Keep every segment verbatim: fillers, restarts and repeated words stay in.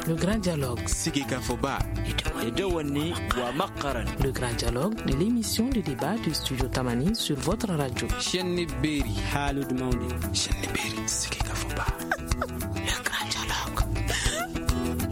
Le grand dialogue. Sigika Foba. Le grand dialogue de l'émission de débat du studio Tamani sur votre radio. Chenni Beri. Halud Maundi. Chenni Beri. Sigika Foba. Le grand dialogue.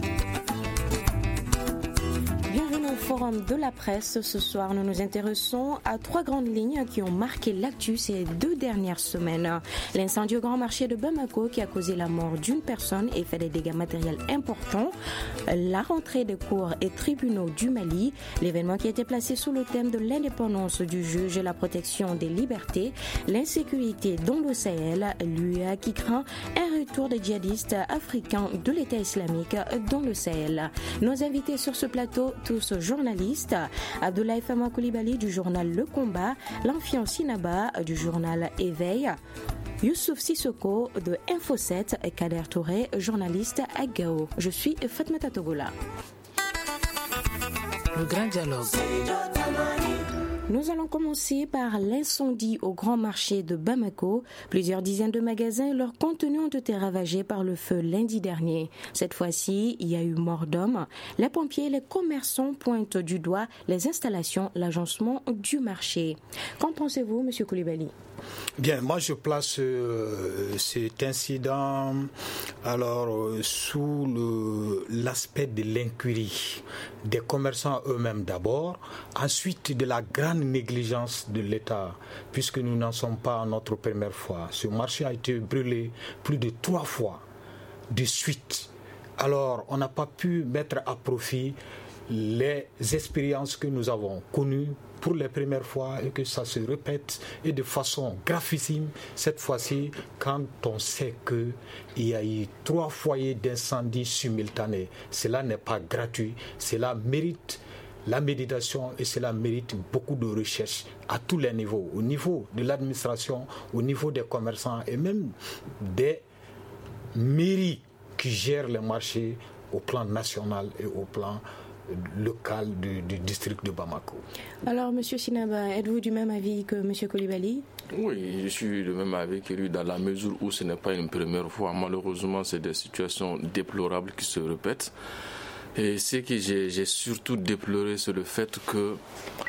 Bienvenue au forum de la presse. Ce soir, nous nous intéressons à trois grandes lignes qui ont marqué l'actu ces deux dernières semaines. L'incendie au grand marché de Bamako qui a causé la mort d'une personne et fait des dégâts matériels importants. La rentrée des cours et tribunaux du Mali. L'événement qui a été placé sous le thème de l'indépendance du juge et la protection des libertés. L'insécurité dans le Sahel. L'U E A qui craint un retour des djihadistes africains de l'État islamique dans le Sahel. Nos invités sur ce plateau, tous journalistes. Abdoulaye Fama Koulibaly du journal Le Combat, Lanfian Sinaba du journal Éveil, Youssouf Sissoko de Info sept et Kader Touré, journaliste à Gao. Je suis Fatmata Togola. Le grand dialogue. Nous allons commencer par l'incendie au grand marché de Bamako. Plusieurs dizaines de magasins et leur contenu ont été ravagés par le feu lundi dernier. Cette fois-ci, il y a eu mort d'hommes. Les pompiers et les commerçants pointent du doigt les installations, l'agencement du marché. Qu'en pensez-vous, M. Koulibaly ? Bien, moi je place euh, cet incident alors euh, sous le, l'aspect de l'incurie des commerçants eux-mêmes d'abord, ensuite de la grande négligence de l'État, puisque nous n'en sommes pas à notre première fois. Ce marché a été brûlé plus de trois fois de suite. Alors on n'a pas pu mettre à profit les expériences que nous avons connues pour les premières fois et que ça se répète et de façon gravissime cette fois-ci quand on sait qu'il y a eu trois foyers d'incendie simultanés. Cela n'est pas gratuit, cela mérite la méditation et cela mérite beaucoup de recherche à tous les niveaux, au niveau de l'administration, au niveau des commerçants et même des mairies qui gèrent les marchés au plan national et au plan local du, du district de Bamako. Alors, M. Sinaba, êtes-vous du même avis que M. Koulibaly ? Oui, je suis du même avis que lui dans la mesure où ce n'est pas une première fois. Malheureusement, c'est des situations déplorables qui se répètent. Et ce que j'ai, j'ai surtout déploré, c'est le fait que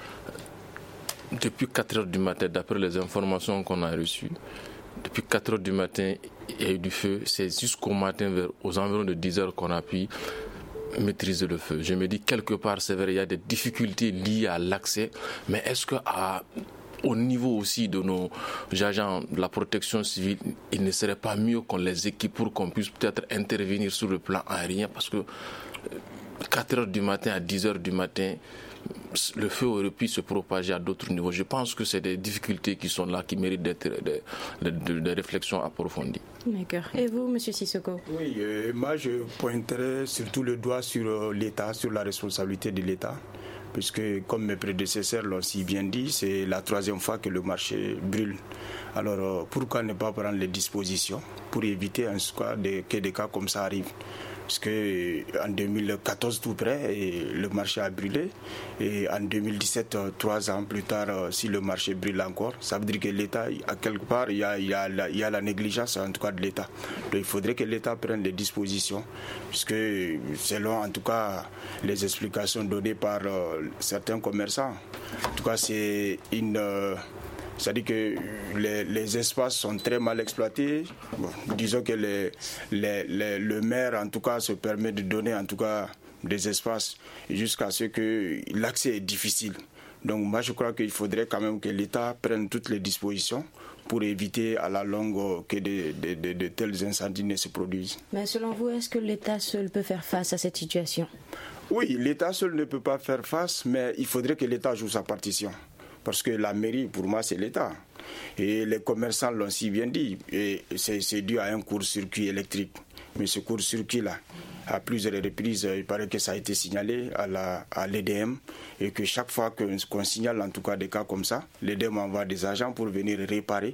depuis quatre heures du matin, d'après les informations qu'on a reçues, depuis quatre heures du matin, il y a eu du feu. C'est jusqu'au matin, vers, aux environs de dix heures, qu'on a pu maîtriser le feu. Je me dis quelque part, c'est vrai, il y a des difficultés liées à l'accès, mais est-ce que à, au niveau aussi de nos agents de la protection civile, il ne serait pas mieux qu'on les équipe pour qu'on puisse peut-être intervenir sur le plan aérien, parce que quatre heures du matin à dix heures du matin, le feu aurait pu se propager à d'autres niveaux. Je pense que c'est des difficultés qui sont là, qui méritent d'être des, des, des réflexions approfondies. D'accord. Et vous, M. Sissoko ? Oui, euh, moi je pointerai surtout le doigt sur euh, l'État, sur la responsabilité de l'État. Puisque, comme mes prédécesseurs l'ont si bien dit, c'est la troisième fois que le marché brûle. Alors, euh, pourquoi ne pas prendre les dispositions pour éviter en tout cas de, que des cas comme ça arrivent ? Parce qu'en deux mille quatorze, tout près, le marché a brûlé. Et en deux mille dix-sept, trois ans plus tard, si le marché brûle encore, ça veut dire que l'État, à quelque part, il y a, il y a, la, il y a la négligence en tout cas de l'État. Donc il faudrait que l'État prenne les dispositions. Puisque selon en tout cas les explications données par euh, certains commerçants, en tout cas c'est une... Euh, C'est-à-dire que les, les espaces sont très mal exploités. Bon, disons que les, les, les, le maire, en tout cas, se permet de donner, en tout cas, des espaces jusqu'à ce que l'accès est difficile. Donc, moi, je crois qu'il faudrait quand même que l'État prenne toutes les dispositions pour éviter à la longue que de, de, de, de tels incendies ne se produisent. Mais selon vous, est-ce que l'État seul peut faire face à cette situation ? Oui, l'État seul ne peut pas faire face, mais il faudrait que l'État joue sa partition. Parce que la mairie, pour moi, c'est l'État. Et les commerçants l'ont si bien dit. Et c'est, c'est dû à un court-circuit électrique. Mais ce court-circuit-là, à plusieurs reprises, il paraît que ça a été signalé à, la, à l'E D M et que chaque fois que, qu'on signale en tout cas des cas comme ça, l'E D M envoie des agents pour venir réparer,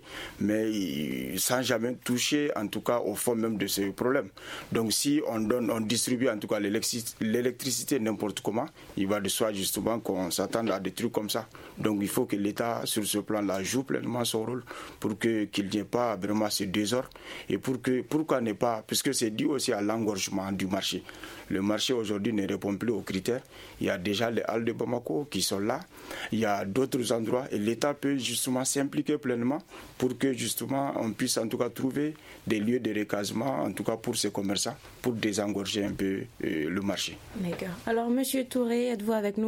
mais sans jamais toucher en tout cas au fond même de ce problème. Donc si on donne, on distribue en tout cas l'électricité, l'électricité n'importe comment, il va de soi justement qu'on s'attende à des trucs comme ça. Donc il faut que l'État sur ce plan-là joue pleinement son rôle pour que, qu'il n'y ait pas vraiment ce désordre et pour que, pourquoi ne pas, puisque c'est dû aussi à l'engorgement du marché. marché. Le marché aujourd'hui ne répond plus aux critères. Il y a déjà les halles de Bamako qui sont là. Il y a d'autres endroits et l'État peut justement s'impliquer pleinement pour que justement on puisse en tout cas trouver des lieux de recasement, en tout cas pour ces commerçants, pour désengorger un peu euh, le marché. D'accord. Alors, Monsieur Touré, êtes-vous avec nous ?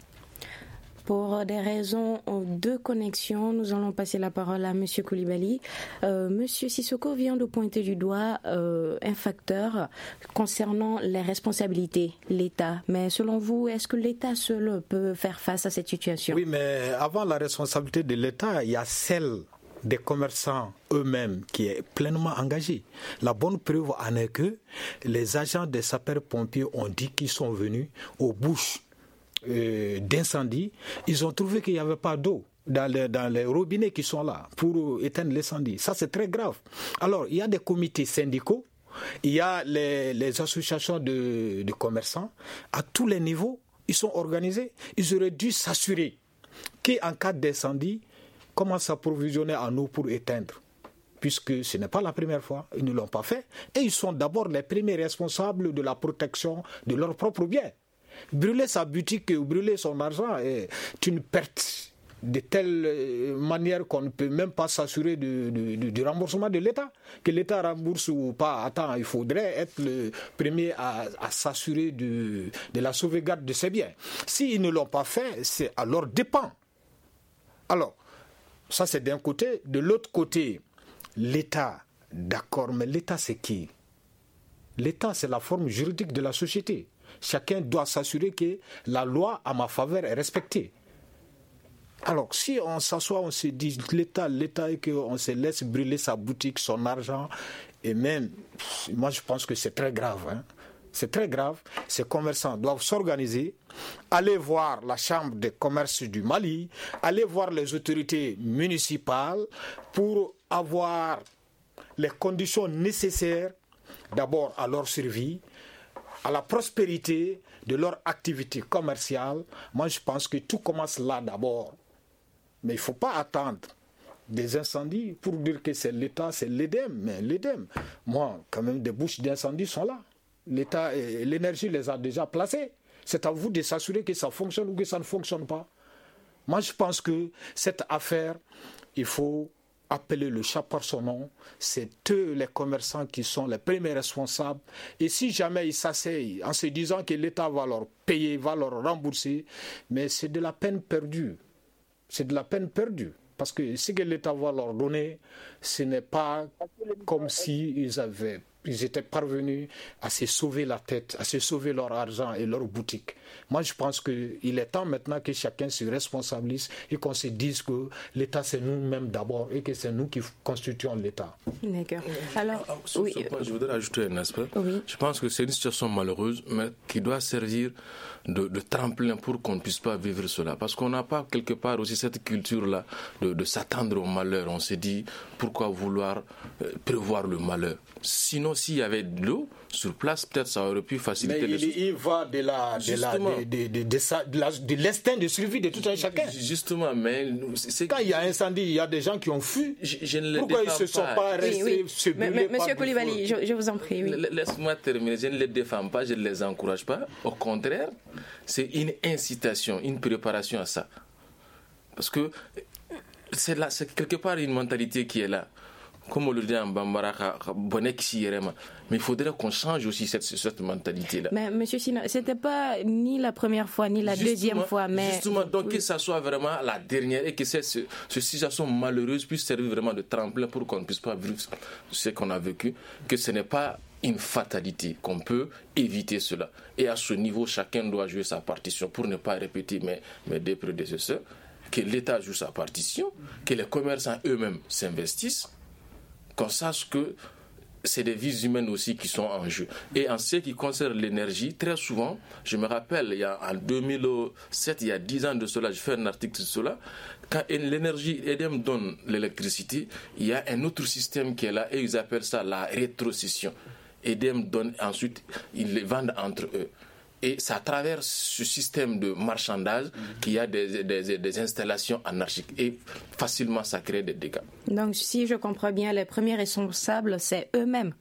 Pour des raisons de connexion, nous allons passer la parole à M. Koulibaly. Euh, M. Sissoko vient de pointer du doigt euh, un facteur concernant les responsabilités, l'État. Mais selon vous, est-ce que l'État seul peut faire face à cette situation ? Oui, mais avant la responsabilité de l'État, il y a celle des commerçants eux-mêmes qui est pleinement engagée. La bonne preuve en est que les agents des sapeurs-pompiers ont dit qu'ils sont venus aux bouches Euh, d'incendie, ils ont trouvé qu'il n'y avait pas d'eau dans les, dans les robinets qui sont là pour éteindre l'incendie. Ça, c'est très grave. Alors, il y a des comités syndicaux, il y a les, les associations de, de commerçants. À tous les niveaux, ils sont organisés. Ils auraient dû s'assurer qu'en cas d'incendie, commencent à s'approvisionner en eau pour éteindre. Puisque ce n'est pas la première fois, ils ne l'ont pas fait. Et ils sont d'abord les premiers responsables de la protection de leurs propres biens. Brûler sa boutique ou brûler son argent est une perte de telle manière qu'on ne peut même pas s'assurer du, du, du remboursement de l'État. Que l'État rembourse ou pas, attends, il faudrait être le premier à, à s'assurer de, de la sauvegarde de ses biens. S'ils ne l'ont pas fait, c'est à leur dépens. Alors, ça c'est d'un côté. De l'autre côté, l'État, d'accord, mais l'État c'est qui ? L'État c'est la forme juridique de la société. Chacun doit s'assurer que la loi à ma faveur est respectée. Alors, si on s'assoit, on se dit l'État, l'État, et qu'on se laisse brûler sa boutique, son argent, et même, moi je pense que c'est très grave. Hein. C'est très grave. Ces commerçants doivent s'organiser, aller voir la Chambre de commerce du Mali, aller voir les autorités municipales pour avoir les conditions nécessaires, d'abord à leur survie, à la prospérité de leur activité commerciale. Moi, je pense que tout commence là d'abord. Mais il ne faut pas attendre des incendies pour dire que c'est l'État, c'est l'Edem. Mais l'Edem, moi, quand même, des bouches d'incendie sont là. L'État et l'énergie les a déjà placées. C'est à vous de s'assurer que ça fonctionne ou que ça ne fonctionne pas. Moi, je pense que cette affaire, il faut appeler le chat par son nom. C'est eux, les commerçants, qui sont les premiers responsables. Et si jamais ils s'asseyent en se disant que l'État va leur payer, va leur rembourser, mais c'est de la peine perdue. C'est de la peine perdue. Parce que ce que l'État va leur donner, ce n'est pas comme s'ils avaient, ils étaient parvenus à se sauver la tête, à se sauver leur argent et leur boutique. Moi, je pense qu'il est temps maintenant que chacun se responsabilise et qu'on se dise que l'État, c'est nous-mêmes d'abord et que c'est nous qui constituons l'État. D'accord. Alors, Alors sur oui. ce point, je voudrais ajouter un aspect. Oui. Je pense que c'est une situation malheureuse, mais qui doit servir de, de tremplin pour qu'on ne puisse pas vivre cela. Parce qu'on n'a pas quelque part aussi cette culture-là de, de s'attendre au malheur. On s'est dit, pourquoi vouloir euh, prévoir le malheur ? Sinon, s'il y avait de l'eau sur place, peut-être ça aurait pu faciliter mais les il, choses. il va de, la, de, la, de, de, de, de, sa, de, la, de l'instinct de survie de tout un chacun. Justement, mais c'est... Quand il y a incendie, il y a des gens qui ont fui. Je, je ne Pourquoi ils ne se sont pas, pas restés oui, oui. se brûler par Monsieur Koulibaly, je, je vous en prie. Oui. Laisse-moi terminer. Je ne les défends pas, je ne les encourage pas. Au contraire, c'est une incitation, une préparation à ça. Parce que c'est, là, c'est quelque part une mentalité qui est là. Comme on le dit en Bambara, mais il faudrait qu'on change aussi cette, cette mentalité-là. Mais M. Sina, ce n'était pas ni la première fois, ni la justement, deuxième fois. Mais... Justement, donc oui. que ça soit vraiment la dernière et que cette, ce, cette situation malheureuse puisse servir vraiment de tremplin pour qu'on ne puisse pas vivre ce qu'on a vécu, que ce n'est pas une fatalité, qu'on peut éviter cela. Et à ce niveau, chacun doit jouer sa partition pour ne pas répéter mes, mes deux prédécesseurs, que l'État joue sa partition, que les commerçants eux-mêmes s'investissent, qu'on sache que c'est des vies humaines aussi qui sont en jeu. Et en ce qui concerne l'énergie, très souvent, je me rappelle, il y a, en deux mille sept, il y a dix ans de cela, je fais un article sur cela, quand l'énergie Edem donne l'électricité, il y a un autre système qui est là et ils appellent ça la rétrocession. Edem donne ensuite, ils les vendent entre eux. Et c'est à travers ce système de marchandage mmh. qu'il y a des, des, des installations anarchiques. Et facilement, ça crée des dégâts. Donc, si je comprends bien, les premiers responsables, c'est eux-mêmes.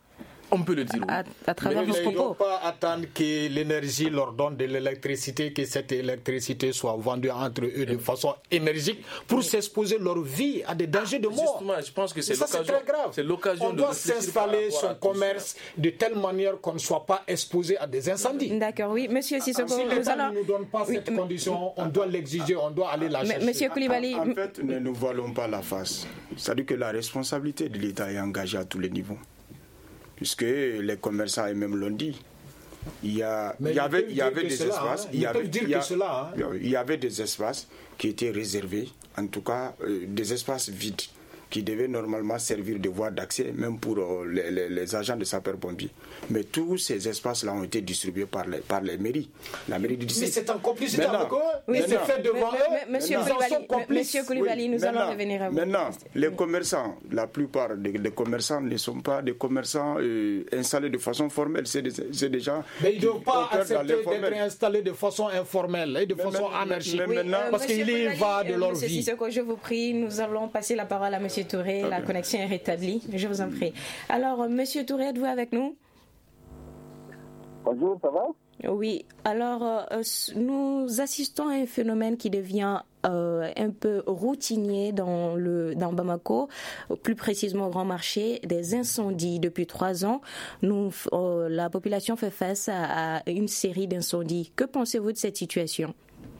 On peut le dire. À, à travers vos propos. Ils ne doivent pas attendre que l'énergie leur donne de l'électricité, que cette électricité soit vendue entre eux de façon énergique pour s'exposer leur vie à des dangers de mort. Justement, je pense que c'est ça, l'occasion. C'est très grave. C'est l'occasion On de doit s'installer son commerce de telle manière qu'on ne soit pas exposé à des incendies. D'accord, oui. Monsieur Sissoko, si l'État allons... ne nous donne pas oui, cette mais... condition, on doit l'exiger, on doit aller la chercher. Monsieur Koulibaly... En, en fait, ne nous voilons pas la face. C'est-à-dire que la responsabilité de l'État est engagée à tous les niveaux. Puisque les commerçants eux-mêmes l'ont dit. Il y, a, il y avait, il y avait des cela, espaces, hein. il, y avait, il, y a, cela, hein. il y avait des espaces qui étaient réservés, en tout cas euh, des espaces vides, qui devaient normalement servir de voie d'accès, même pour euh, les, les, les agents de sapeurs-pompiers. Mais tous ces espaces-là ont été distribués par les, par les mairies. La mairie du Mais c'est en complicité avec eux. Oui, c'est fait devant mais, eux. Monsieur Koulibaly, Monsieur Koulibaly, oui, nous allons revenir à vous. Maintenant, les commerçants, la plupart des, des commerçants ne sont pas des commerçants euh, installés de façon formelle. C'est des, c'est des gens. Mais ils ne doivent pas accepter d'être installés de façon informelle et de mais façon mais, anarchique. Oui, euh, parce qu'il y va de leur Monsieur vie. Sissoko, je vous prie, nous allons passer la parole à Monsieur Touré. Okay. La connexion est rétablie. Je vous en prie. Alors, Monsieur Touré, êtes-vous avec nous? Bonjour, ça va? Oui. Alors, euh, nous assistons à un phénomène qui devient euh, un peu routinier dans le dans Bamako, plus précisément au Grand Marché, des incendies. Depuis trois ans, nous, euh, la population fait face à, à une série d'incendies. Que pensez-vous de cette situation?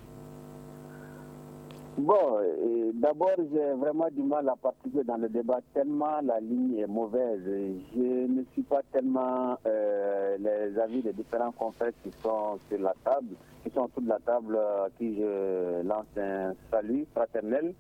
Bon, euh, d'abord, j'ai vraiment du mal à participer dans le débat tellement la ligne est mauvaise. Je ne suis pas tellement euh, les avis des différents confrères qui sont sur la table, qui sont autour de la table, à qui je lance un salut fraternel.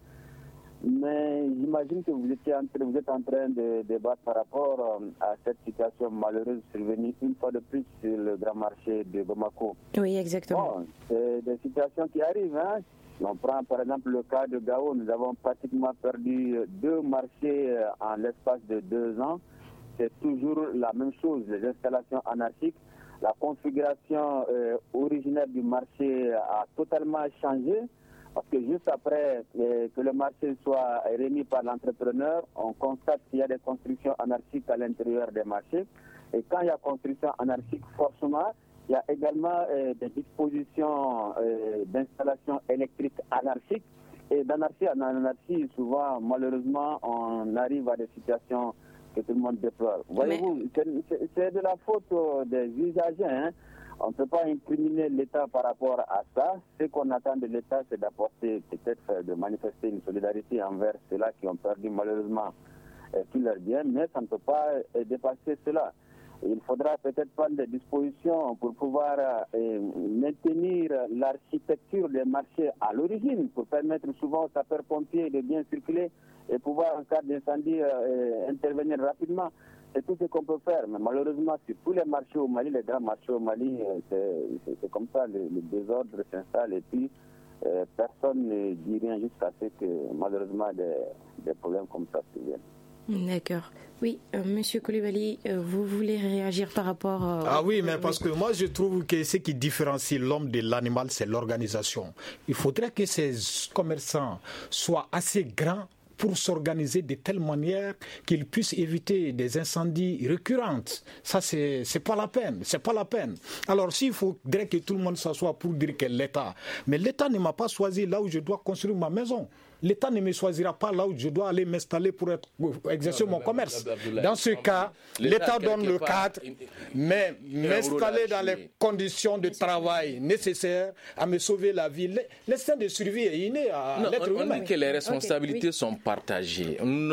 Mais j'imagine que vous, étiez en train, vous êtes en train de débattre par rapport à cette situation malheureuse survenue une fois de plus sur le grand marché de Bamako. Oui, exactement. Bon, c'est des situations qui arrivent, hein. On prend par exemple le cas de Gao, nous avons pratiquement perdu deux marchés en l'espace de deux ans. C'est toujours la même chose, les installations anarchiques. La configuration euh, originelle du marché a totalement changé parce que juste après euh, que le marché soit remis par l'entrepreneur, on constate qu'il y a des constructions anarchiques à l'intérieur des marchés. Et quand il y a construction anarchique, forcément, il y a également euh, des dispositions euh, d'installation électrique anarchique. Et d'anarchie en anarchie, souvent, malheureusement, on arrive à des situations que tout le monde déplore. Voyez-vous, c'est, c'est de la faute des usagers. Hein. On ne peut pas incriminer l'État par rapport à ça. Ce qu'on attend de l'État, c'est d'apporter, peut-être de manifester une solidarité envers ceux-là qui ont perdu malheureusement euh, tout leur bien, mais ça ne peut pas euh, dépasser cela. Il faudra peut-être prendre des dispositions pour pouvoir euh, maintenir l'architecture des marchés à l'origine, pour permettre souvent aux sapeurs-pompiers de bien circuler et pouvoir, en cas d'incendie, euh, intervenir rapidement. C'est tout ce qu'on peut faire. Mais malheureusement, sur tous les marchés au Mali, les grands marchés au Mali, euh, c'est, c'est, c'est comme ça, le, le désordre s'installe et puis euh, personne ne dit rien jusqu'à ce que malheureusement des, des problèmes comme ça surviennent. D'accord. Oui, euh, Monsieur Koulibaly, euh, vous voulez réagir par rapport... Euh, ah oui, mais parce que moi je trouve que ce qui différencie l'homme de l'animal, c'est l'organisation. Il faudrait que ces commerçants soient assez grands pour s'organiser de telle manière qu'ils puissent éviter des incendies récurrents. Ça, c'est, c'est pas la peine. C'est pas la peine. Alors, s'il faudrait que tout le monde s'assoie pour dire que l'État... Mais l'État ne m'a pas choisi là où je dois construire ma maison. L'État ne me choisira pas là où je dois aller m'installer pour, être, pour exercer mon commerce. Dans ce cas, l'État donne le cadre, mais m'installer dans les conditions de travail nécessaires à me sauver la vie. L'instinct de survie est inné à non, l'être on, humain. On dit que les responsabilités okay, oui. sont partagées.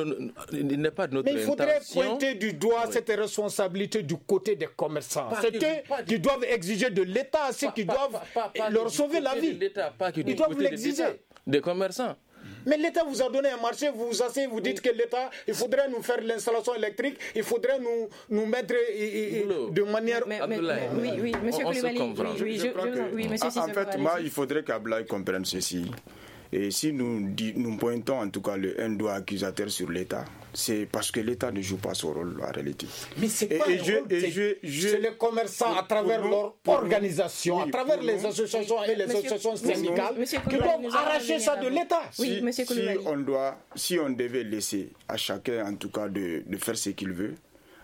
Il n'est pas de notre mais il faudrait intention. pointer du doigt oui. cette responsabilité du côté des commerçants. Pas C'est eux qui doivent exiger de l'État ce qui doivent pas, pas, pas leur sauver la vie. Pas que Ils doivent l'exiger. Des commerçants. Mais l'État vous a donné un marché, vous vous asseyez, vous dites oui. que l'État, il faudrait nous faire l'installation électrique, il faudrait nous, nous mettre et, et, de manière... Mais, mais, mais, oui, oui, monsieur Koulibaly, oui, je, je, je, oui, monsieur En fait, moi, il faudrait qu'Ablaï comprenne ceci. Et si nous, nous pointons en tout cas le un doigt accusateur sur l'État, c'est parce que l'État ne joue pas son rôle en réalité. Mais c'est pas et, et je, et je, je, c'est les commerçants à travers nous, leur organisation, oui, à travers les nous, associations et les monsieur, associations syndicales nous, qui doivent arracher ça de l'État. Oui, si, si on doit, si on devait laisser à chacun en tout cas de, de faire ce qu'il veut,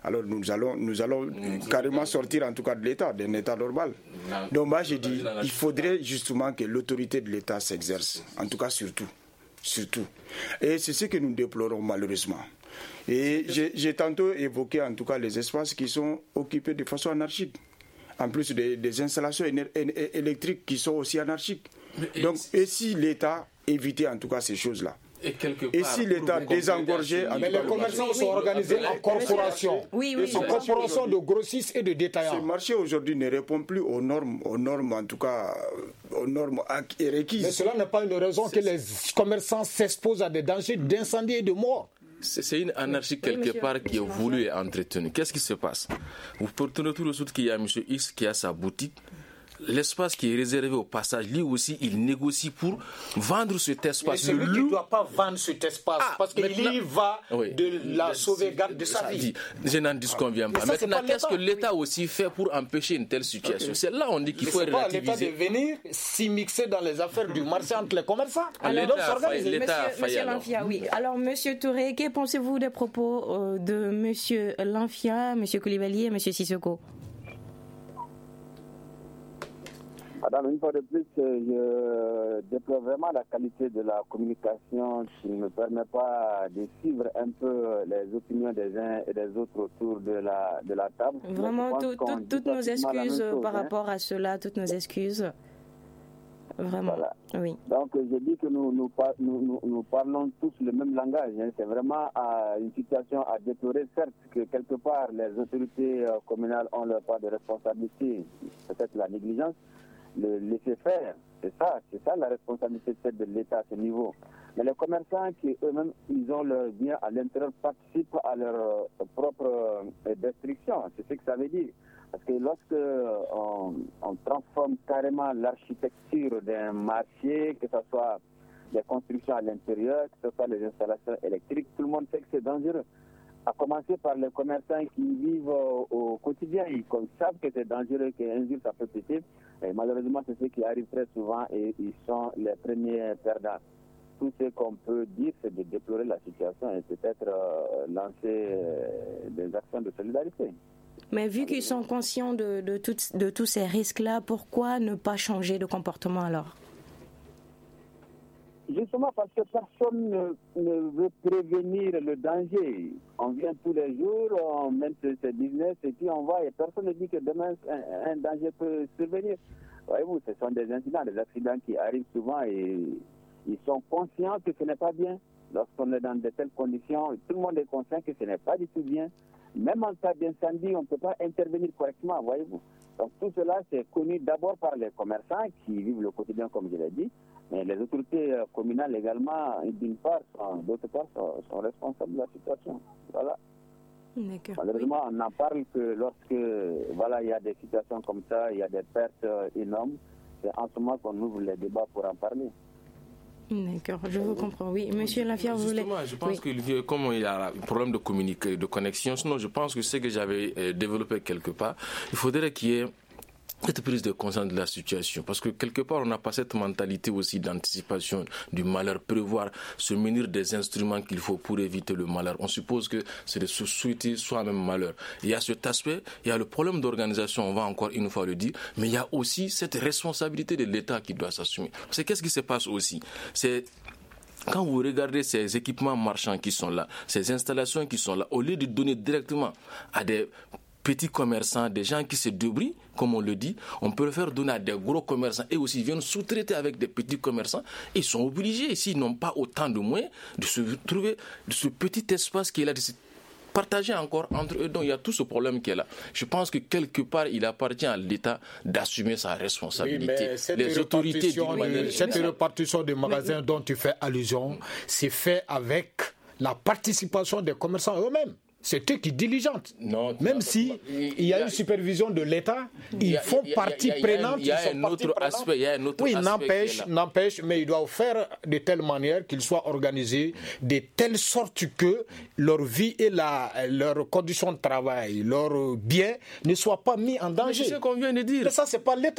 alors nous allons, nous allons carrément sortir en tout cas de l'État, d'un État normal. Donc moi j'ai dit, il faudrait justement que l'autorité de l'État s'exerce, en tout cas surtout, surtout. Et c'est ce que nous déplorons malheureusement. Et j'ai, j'ai tantôt évoqué en tout cas les espaces qui sont occupés de façon anarchique, en plus des, des installations éner- électriques qui sont aussi anarchiques. Donc et si l'État évitait en tout cas ces choses-là? Et, et si l'État désengorgeait... Mais les commerçants sont organisés en corporation, oui, oui, en corporation de grossistes et de détaillants. Ce marché aujourd'hui ne répond plus aux normes, aux normes en tout cas, aux normes requises. Mais cela n'est pas une raison que les commerçants s'exposent à des dangers d'incendie et de mort. C'est une anarchie quelque oui, part qui est voulue et entretenue. Qu'est-ce qui se passe? Vous portez tout de suite qu'il y a M. X qui a sa boutique. L'espace qui est réservé au passage, lui aussi, il négocie pour vendre cet espace. Mais celui qui ne doit pas vendre cet espace, ah, parce qu'il y va oui. de la sauvegarde de sa vie. Je n'en disconviens pas. Ça, maintenant, pas qu'est-ce que l'État oui. aussi fait pour empêcher une telle situation? Okay. C'est là on dit qu'il Mais faut c'est relativiser. Pas l'État de venir s'immiscer dans les affaires du marché entre les commerçants. Alors, l'État a failli, l'État monsieur, monsieur Lanfia, oui. Alors, Monsieur Touré, que pensez-vous des propos euh, de Monsieur Lanfia, Monsieur Koulibaly et Monsieur Sissoko? Madame, une fois de plus, je déplore vraiment la qualité de la communication qui ne me permet pas de suivre un peu les opinions des uns et des autres autour de la, de la table. Vraiment, tout, tout, toutes nos excuses chose, par hein. rapport à cela, toutes nos excuses. Vraiment, voilà. Oui. Donc, je dis que nous, nous, nous, nous, nous parlons tous le même langage. Hein. C'est vraiment à une situation à déplorer. Certes, que quelque part, les autorités communales ont leur part de responsabilité, peut-être la négligence, le laisser faire, c'est ça, c'est ça la responsabilité de l'État à ce niveau. Mais les commerçants qui eux-mêmes, ils ont leur bien à l'intérieur, participent à leur euh, propre euh, destruction. C'est ce que ça veut dire. Parce que lorsque on, on transforme carrément l'architecture d'un marché, que ce soit les constructions à l'intérieur, que ce soit les installations électriques, tout le monde sait que c'est dangereux. À commencer par les commerçants qui vivent au, au quotidien, ils savent que c'est dangereux, qu'un jour ça peut péter. Et malheureusement, c'est ce qui arrive très souvent et ils sont les premiers perdants. Tout ce qu'on peut dire, c'est de déplorer la situation et peut-être euh, lancer euh, des actions de solidarité. Mais vu qu'ils sont conscients de, de, tout, de tous ces risques-là, pourquoi ne pas changer de comportement alors? Justement parce que personne ne, ne veut prévenir le danger. On vient tous les jours, on mène ses business et puis on va et personne ne dit que demain un, un danger peut survenir. Voyez-vous, ce sont des incidents, des accidents qui arrivent souvent et ils sont conscients que ce n'est pas bien. Lorsqu'on est dans de telles conditions, tout le monde est conscient que ce n'est pas du tout bien. Même en cas d'incendie, on ne peut pas intervenir correctement, voyez-vous. Donc tout cela, c'est connu d'abord par les commerçants qui vivent le quotidien, comme je l'ai dit. Mais les autorités communales également, d'une part, sont, d'autre part, sont, sont responsables de la situation. Voilà. D'accord. Malheureusement, on n'en parle que lorsque, voilà, il y a des situations comme ça, il y a des pertes énormes. C'est en ce moment qu'on ouvre les débats pour en parler. D'accord, je vous comprends. Oui, Monsieur Lanfia, vous voulez... Je pense oui. que comme il y a un problème de communication, de connexion, sinon je pense que ce que j'avais développé quelque part, il faudrait qu'il y ait cette prise de conscience de la situation, parce que quelque part on n'a pas cette mentalité aussi d'anticipation du malheur, prévoir, se munir des instruments qu'il faut pour éviter le malheur. On suppose que c'est de se souhaiter soi-même malheur. Il y a cet aspect, il y a le problème d'organisation, on va encore une fois le dire, mais il y a aussi cette responsabilité de l'État qui doit s'assumer. Parce que qu'est-ce qui se passe aussi? C'est quand vous regardez ces équipements marchands qui sont là, ces installations qui sont là, au lieu de donner directement à des petits commerçants, des gens qui se débrouillent, comme on le dit, on peut le faire donner à des gros commerçants et aussi ils viennent sous-traiter avec des petits commerçants. Et ils sont obligés, s'ils n'ont pas autant de moyens, de se trouver de ce petit espace qui est là, de se partager encore entre eux. Donc il y a tout ce problème qui est là. Je pense que quelque part, il appartient à l'État d'assumer sa responsabilité. Oui, mais cette les autorités du oui, cette répartition des magasins dont tu fais allusion, c'est fait avec la participation des commerçants eux-mêmes. C'est eux qui diligentent. Non, même si il y a une supervision de l'État, ils font partie prenante. Il y a un autre aspect. Il y a un autre oui, aspect n'empêche, n'empêche, mais ils doivent faire de telle manière qu'ils soient organisés de telle sorte que leur vie et la, leurs conditions de travail, leurs biens ne soient pas mis en danger. C'est ce qu'on vient de dire. Mais ça, c'est pas l'État.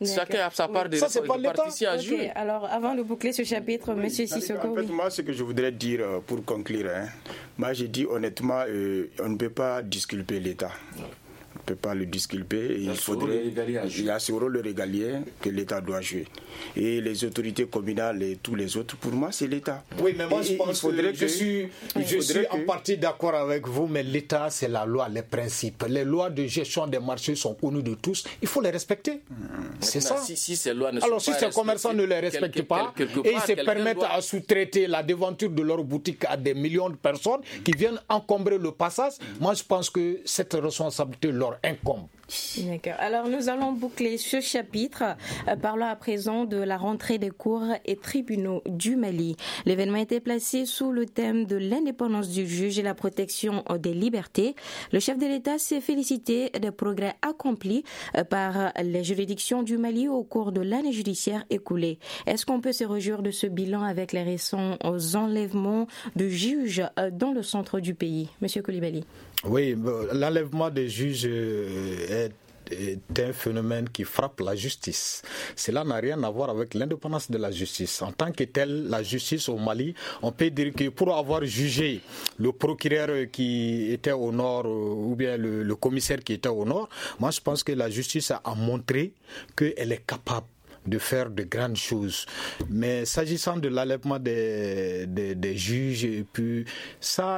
Chacun a sa part de répartition à jouer. Okay. Alors, avant de boucler ce chapitre, oui, M. Sissoko. En fait, moi, ce que je voudrais dire pour conclure, hein, moi, j'ai dit honnêtement, euh, on ne peut pas disculper l'État. On ne peut pas le disculper. Il, il faudrait, il y a ce rôle régalien que l'État doit jouer. Et les autorités communales et tous les autres, pour moi, c'est l'État. Oui, mais moi, et, je pense que, que je suis, oui. je suis que... en partie d'accord avec vous, mais l'État, c'est la loi, les principes. Les lois de gestion des marchés sont connues de tous. Il faut les respecter. Mmh. C'est ça. Si, si ces lois ne Alors, sont si pas ces commerçants ne les respectent quelque, pas quelque, quelque et part, ils se permettent doit... à sous-traiter la devanture de leur boutique à des millions de personnes qui viennent encombrer le passage, mmh. moi, je pense que cette responsabilité leur incombe. D'accord. Alors nous allons boucler ce chapitre. Euh, parlons à présent de la rentrée des cours et tribunaux du Mali. L'événement a été placé sous le thème de l'indépendance du juge et la protection des libertés. Le chef de l'État s'est félicité des progrès accomplis euh, par les juridictions du Mali au cours de l'année judiciaire écoulée. Est-ce qu'on peut se réjouir de ce bilan avec les récents enlèvements de juges euh, dans le centre du pays? Monsieur Coulibaly. Oui, l'enlèvement des juges est est un phénomène qui frappe la justice. Cela n'a rien à voir avec l'indépendance de la justice. En tant que telle, la justice au Mali, on peut dire que pour avoir jugé le procureur qui était au nord ou bien le, le commissaire qui était au nord, moi je pense que la justice a montré qu'elle est capable de faire de grandes choses. Mais s'agissant de l'enlèvement des, des, des juges, et puis ça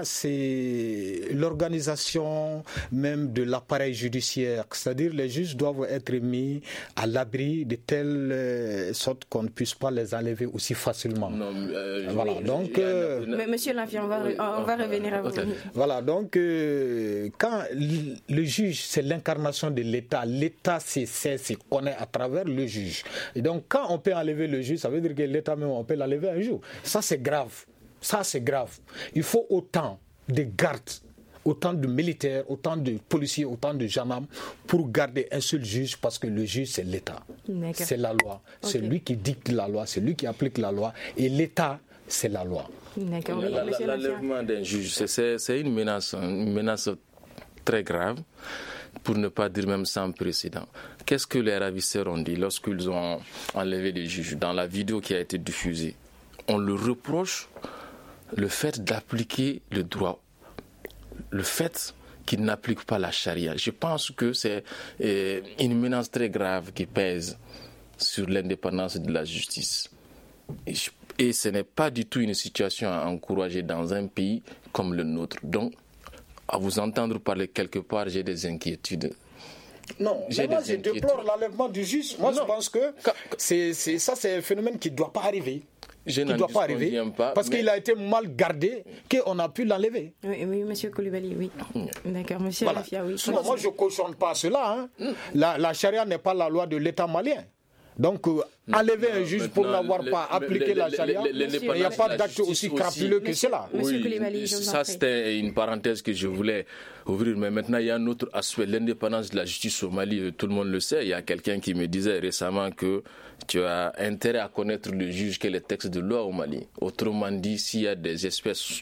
c'est l'organisation même de l'appareil judiciaire. C'est-à-dire les juges doivent être mis à l'abri de telle sorte qu'on ne puisse pas les enlever aussi facilement. Non, euh, voilà. Oui, donc, euh, mais Monsieur Lafi, on va, oui, on va revenir à vous. Voilà. Donc, euh, quand le juge, c'est l'incarnation de l'État, l'État se sait, se connaît à travers le juge. Et donc, quand on peut enlever le juge, ça veut dire que l'État même, on peut l'enlever un jour. Ça, c'est grave. Ça, c'est grave. Il faut autant de gardes, autant de militaires, autant de policiers, autant de gendarmes pour garder un seul juge parce que le juge, c'est l'État. D'accord. C'est la loi. Okay. C'est lui qui dicte la loi, c'est lui qui applique la loi. Et l'État, c'est la loi. D'accord. Oui, l'enlèvement d'un juge, c'est, c'est une menace, une menace très grave, pour ne pas dire même sans précédent. Qu'est-ce que les ravisseurs ont dit lorsqu'ils ont enlevé les juges? Dans la vidéo qui a été diffusée, on leur reproche le fait d'appliquer le droit, le fait qu'ils n'appliquent pas la charia. Je pense que c'est euh, une menace très grave qui pèse sur l'indépendance de la justice. Et, je, et ce n'est pas du tout une situation à encourager dans un pays comme le nôtre. Donc, à vous entendre parler quelque part, j'ai des inquiétudes. Non, j'ai moi je déplore l'enlèvement du juge. Moi non. je pense que c'est, c'est, ça c'est un phénomène qui ne doit pas arriver. Je qui ne doit pas arriver pas, parce mais... qu'il a été mal gardé qu'on a pu l'enlever. Oui, oui Monsieur Coulibaly, oui. D'accord, Monsieur voilà. Lafia, oui. Sinon, moi je ne cautionne pas cela. Hein. La, la charia n'est pas la loi de l'État malien. Donc, euh, enlever un juge pour n'avoir les, pas appliqué les, la charia, il n'y a pas d'acte aussi crapuleux que cela. Oui, Coulibaly, ça c'était une parenthèse que je voulais ouvrir, mais maintenant il y a un autre aspect, l'indépendance de la justice au Mali, tout le monde le sait. Il y a quelqu'un qui me disait récemment que tu as intérêt à connaître le juge que les textes de loi au Mali. Autrement dit, s'il y a des espèces,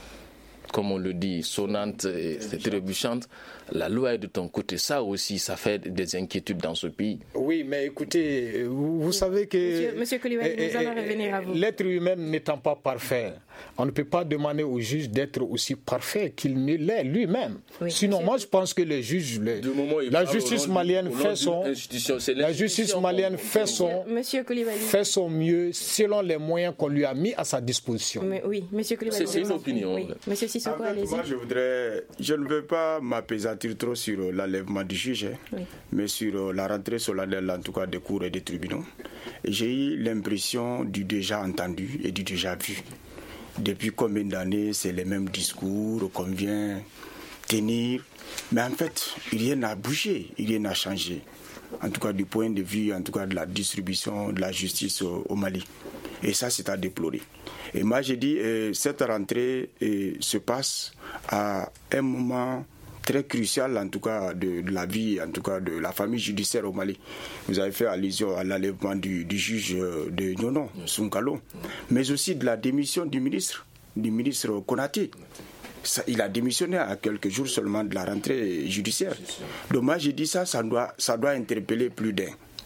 comme on le dit, sonnantes et trébuchantes, la loi est de ton côté. Ça aussi, ça fait des inquiétudes dans ce pays. Oui, mais écoutez, vous, vous savez que... Monsieur, Monsieur Coulibaly, nous allons revenir à vous. L'être humain n'étant pas parfait, on ne peut pas demander au juge d'être aussi parfait qu'il ne l'est lui-même. Oui, Sinon, monsieur... moi, je pense que les juges... Les, la justice malienne fait son... La justice malienne fait son... Monsieur Coulibaly. Fait son mieux selon les moyens qu'on lui a mis à sa disposition. Mais, oui, Monsieur Coulibaly. C'est, c'est une opinion. Oui. Monsieur Sissoko, allez-y. Moi, je voudrais... Je ne veux pas m'apaisantir trop sur l'enlèvement du juge, hein, oui. mais sur la rentrée solennelle, en tout cas des cours et des tribunaux. Et j'ai eu l'impression du déjà entendu et du déjà vu. Depuis combien d'années, c'est les mêmes discours qu'on vient tenir. Mais en fait, rien n'a bougé, rien n'a changé. En tout cas, du point de vue en tout cas, de la distribution de la justice au, au Mali. Et ça, c'est à déplorer. Et moi, j'ai dit, euh, cette rentrée euh, se passe à un moment très crucial, en tout cas, de, de la vie, en tout cas, de la famille judiciaire au Mali. Vous avez fait allusion à l'enlèvement du, du juge de Nyono, Sunkalo, mais aussi de la démission du ministre, du ministre Konaté. Ça, il a démissionné à quelques jours seulement de la rentrée judiciaire. Donc moi, j'ai dit ça, ça doit, ça doit interpeller plus d'un.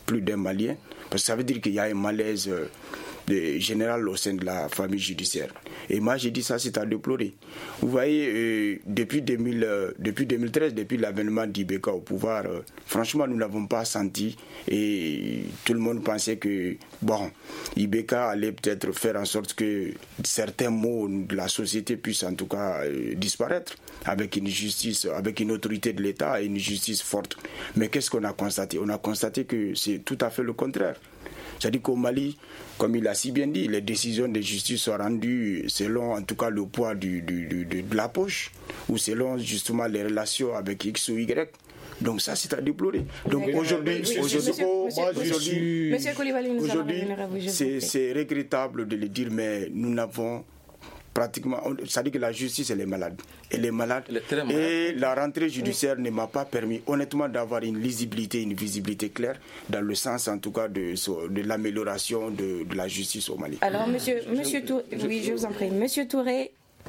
plus d'un Malien, parce que ça veut dire qu'il y a un malaise euh, de, général au sein de la famille judiciaire. Et moi, j'ai dit ça, c'est à déplorer. Vous voyez, euh, depuis, deux mille, euh, depuis deux mille treize, depuis l'avènement d'I B K au pouvoir, euh, franchement, nous n'avons pas senti et tout le monde pensait que, bon, I B K allait peut-être faire en sorte que certains mots de la société puissent en tout cas euh, disparaître avec une justice, avec une autorité de l'État et une justice forte. Mais qu'est-ce qu'on a constaté? On a constaté que c'est tout à fait le contraire. C'est-à-dire qu'au Mali, comme il a si bien dit, les décisions de justice sont rendues selon en tout cas le poids du, du, du, de la poche ou selon justement les relations avec X ou Y. Donc ça, c'est à déplorer. Donc aujourd'hui, aujourd'hui, c'est, c'est regrettable de le dire, mais nous n'avons pratiquement, c'est-à-dire que la justice, elle est malade. Elle est malade. Elle est très malade. Et la rentrée judiciaire ne m'a pas permis, honnêtement, d'avoir une lisibilité, une visibilité claire, dans le sens, en tout cas, de, de l'amélioration de, de la justice au Mali. Alors, monsieur, monsieur Touré, oui, je vous en prie. Monsieur Touré,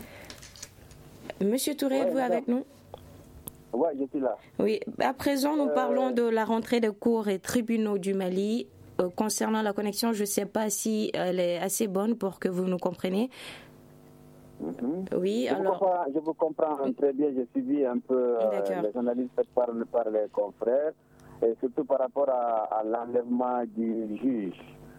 monsieur Touré, ouais, vous avec nous? Oui, je suis là. Oui, à présent, nous euh... parlons de la rentrée des cours et tribunaux du Mali. Euh, concernant la connexion, je ne sais pas si elle est assez bonne pour que vous nous compreniez. Mm-hmm. Oui, je alors... Vous comprends, je vous comprends très bien. J'ai suivi un peu euh, les analyses faites par, par les confrères, et surtout par rapport à, à l'enlèvement du juge.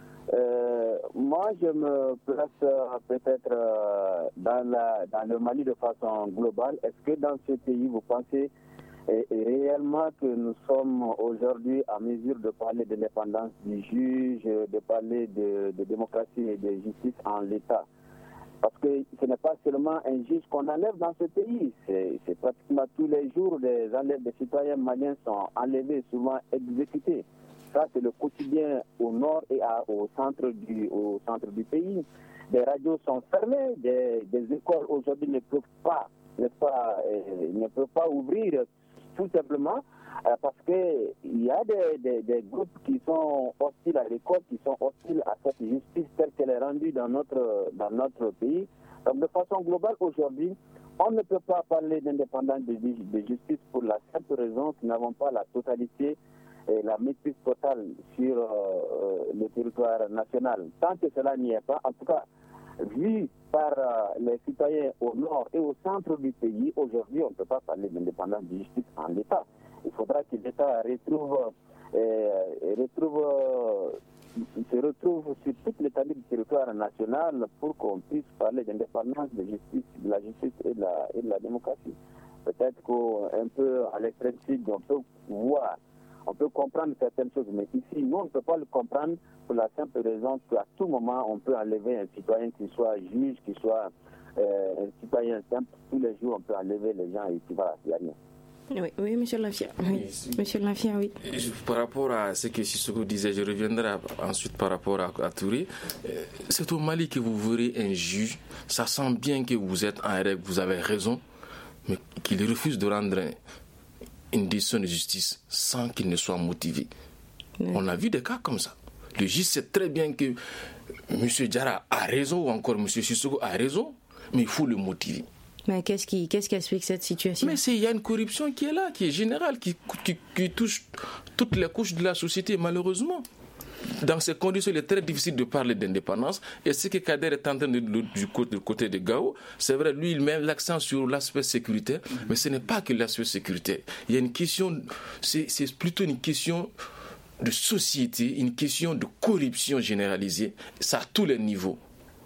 Euh, moi, je me place euh, peut-être euh, dans, la, dans le Mali de façon globale. Est-ce que dans ce pays, vous pensez et, et réellement que nous sommes aujourd'hui à mesure de parler de l'indépendance du juge, de parler de, de démocratie et de justice en l'État? Parce que ce n'est pas seulement un juge qu'on enlève dans ce pays. C'est, c'est pratiquement tous les jours des enlèves des citoyens maliens sont enlevés, souvent exécutés. Ça, c'est le quotidien au nord et à, au, centre du, au centre du pays. Des radios sont fermées, des, des écoles aujourd'hui ne peuvent pas, ne, pas, euh, ne peuvent pas ouvrir tout simplement euh, parce qu'il y a des, des, des groupes qui sont hostiles à l'école, qui sont hostiles à cette justice telle qu'elle est rendue dans notre, dans notre pays. Donc de façon globale, aujourd'hui, on ne peut pas parler d'indépendance de, de justice pour la simple raison que nous n'avons pas la totalité et la maîtrise totale sur euh, le territoire national. Tant que cela n'y est pas, en tout cas, vu par euh, les citoyens au nord et au centre du pays, aujourd'hui, on ne peut pas parler d'indépendance de justice en l'État. Il faudra que l'État retrouve, euh, retrouve, euh, se retrouve sur toute l'étendue du territoire national pour qu'on puisse parler d'indépendance de justice, de la justice et de la, et de la démocratie. Peut-être qu'un peu à l'extrême sud, on peut voir, on peut comprendre certaines choses, mais ici, nous, on ne peut pas le comprendre pour la simple raison qu'à tout moment, on peut enlever un citoyen qui soit juge, qui soit euh, un citoyen simple. Tous les jours, on peut enlever les gens et puis voilà, il n'y a rien. Oui, oui, monsieur Lafia. Oui. Monsieur Lafia, oui. Par rapport à ce que Sissoko disait, je reviendrai ensuite par rapport à, à Touré. C'est au Mali que vous verrez un juge. Ça sent bien que vous êtes en règle, vous avez raison, mais qu'il refuse de rendre une décision de justice sans qu'il ne soit motivé. Oui. On a vu des cas comme ça. Le juge sait très bien que M. Diarra a raison ou encore M. Sissoko a raison, mais il faut le motiver. Mais qu'est-ce qui, qu'est-ce qui explique cette situation? Mais il y a une corruption qui est là, qui est générale, qui, qui, qui touche toutes les couches de la société, malheureusement. Dans ces conditions, il est très difficile de parler d'indépendance. Et ce que Kader est en train de dire du côté, côté de Gao, c'est vrai, lui, il met l'accent sur l'aspect sécuritaire, mais ce n'est pas que l'aspect sécuritaire. Il y a une question, c'est, c'est plutôt une question de société, une question de corruption généralisée. Ça à tous les niveaux.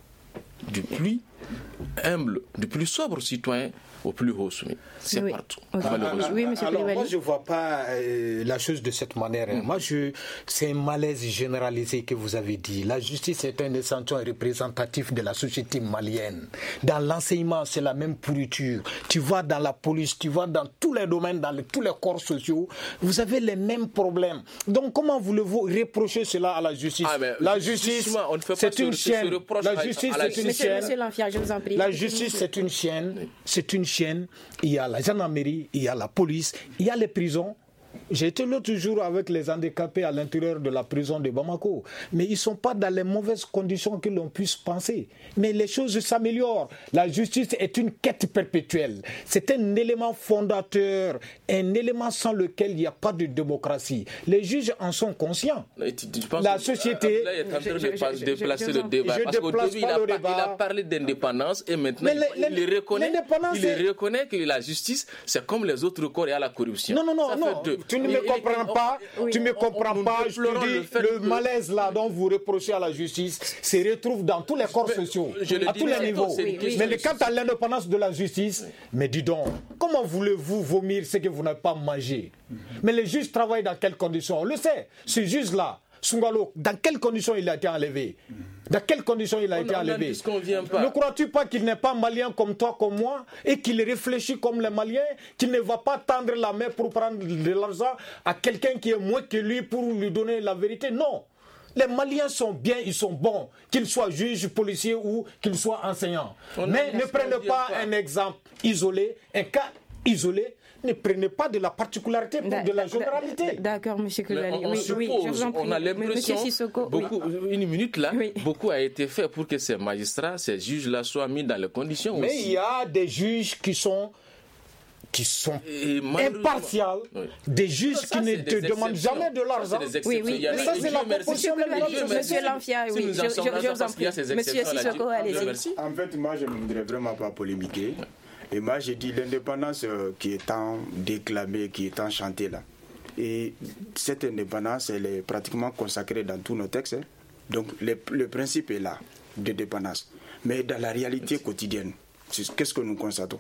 Du plus humble, du plus sobre citoyen au plus haut soumis. C'est oui. Partout. Okay. Malheureusement. Oui, monsieur Alors, moi, je ne vois pas euh, la chose de cette manière. Mm. Moi, je, c'est un malaise généralisé que vous avez dit. La justice est un échantillon représentatif de la société malienne. Dans l'enseignement, c'est la même pourriture. Tu vois dans la police, tu vois dans tous les domaines, dans les, tous les corps sociaux, vous avez les mêmes problèmes. Donc, comment voulez-vous reprocher cela à la justice? ah, La justice, on ne fait c'est pas une ce, chaîne. Ce la justice, c'est une monsieur, chaîne. Monsieur Lanfia, je vous en prie. La justice, c'est une chaîne. C'est une chaîne. Il y a la gendarmerie, il y a la police, il y a les prisons. J'ai été l'autre jour avec les handicapés à l'intérieur de la prison de Bamako. Mais ils ne sont pas dans les mauvaises conditions que l'on puisse penser. Mais les choses s'améliorent. La justice est une quête perpétuelle. C'est un élément fondateur, un élément sans lequel il n'y a pas de démocratie. Les juges en sont conscients. Tu, tu penses la que, société... Là, il est en train de je, déplacer je, je, le débat. Je parce qu'au début, il a, débat. il a parlé d'indépendance et maintenant, les, il, les, il, reconnaît, il reconnaît que la justice, c'est comme les autres corps, il y a la corruption. Non, non, non, non. Tu ne me comprends pas. Oui. Tu ne me comprends on, pas. Je te dis, le, le malaise là dont vous reprochez à la justice se retrouve dans tous les corps mais, sociaux, à tous les niveaux. Oui, oui, mais quant à l'indépendance de la justice, oui. mais dis donc, comment voulez-vous vomir ce que vous n'avez pas mangé? Mm-hmm. Mais les juges travaillent dans quelles conditions? On le sait. Ce juge-là, Sungalo, dans quelles conditions il a été enlevé? Dans quelles conditions il a on été enlevé? Ne crois-tu pas qu'il n'est pas malien comme toi, comme moi, et qu'il réfléchit comme les Maliens, qu'il ne va pas tendre la main pour prendre de l'argent à quelqu'un qui est moins que lui pour lui donner la vérité? Non. Les Maliens sont bien, ils sont bons, qu'ils soient juges, policiers ou qu'ils soient enseignants. On Mais ne prenez pas, pas un exemple isolé, un cas isolé. Ne prenez pas de la particularité pour de la généralité. D'accord, M. Koulibaly. On, oui, suppose, oui, je vous en prie. On a l'impression, beaucoup, oui. une minute là, oui. beaucoup a été fait pour que ces magistrats, ces juges-là soient mis dans les conditions Mais aussi. Mais il y a des juges qui sont, qui sont impartials, oui. des juges ça, qui ne te demandent jamais de l'argent. Oui, oui, mais ça, c'est la proposition de M. Monsieur Lanfia, oui, je, je, je vous en prie. Monsieur Sissoko, allez-y. En fait, moi, je ne voudrais vraiment pas polémiquer. Et moi, j'ai dit l'indépendance euh, qui est tant déclamée, qui est tant chantée là. Et cette indépendance, elle est pratiquement consacrée dans tous nos textes. Hein. Donc, le, le principe est là, de dépendance. Mais dans la réalité quotidienne, qu'est-ce que nous constatons?